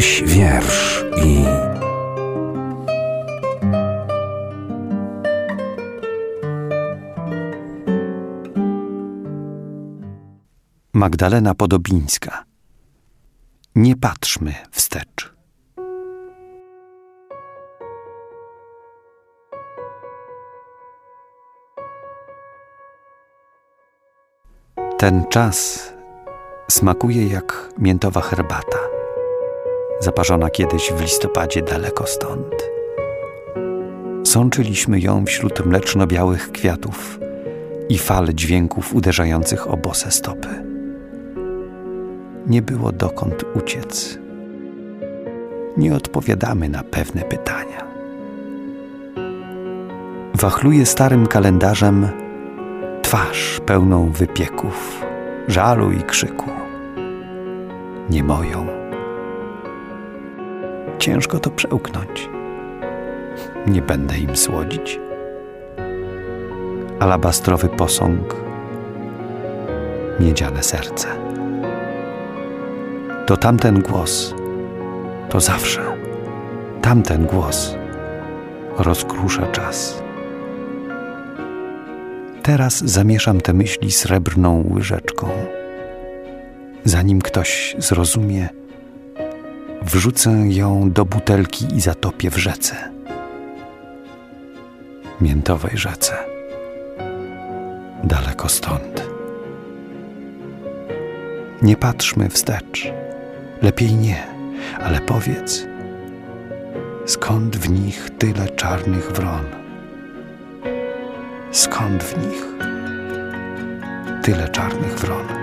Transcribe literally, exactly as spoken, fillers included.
Weź wiersz i... Magdalena Podobińska. Nie patrzmy wstecz. Ten czas smakuje jak miętowa herbata, zaparzona kiedyś w listopadzie daleko stąd. Sączyliśmy ją wśród mleczno-białych kwiatów i fal dźwięków uderzających o bose stopy. Nie było dokąd uciec. Nie odpowiadamy na pewne pytania. Wachluje starym kalendarzem twarz pełną wypieków, żalu i krzyku. Nie moją. Ciężko to przełknąć. Nie będę im słodzić. Alabastrowy posąg, miedziane serce. To tamten głos, to zawsze tamten głos rozkrusza czas. Teraz zamieszam te myśli srebrną łyżeczką. Zanim ktoś zrozumie, wrzucę ją do butelki i zatopię w rzece. Miętowej rzece. Daleko stąd. Nie patrzmy wstecz. Lepiej nie, ale powiedz, skąd w nich tyle czarnych wron? Skąd w nich tyle czarnych wron?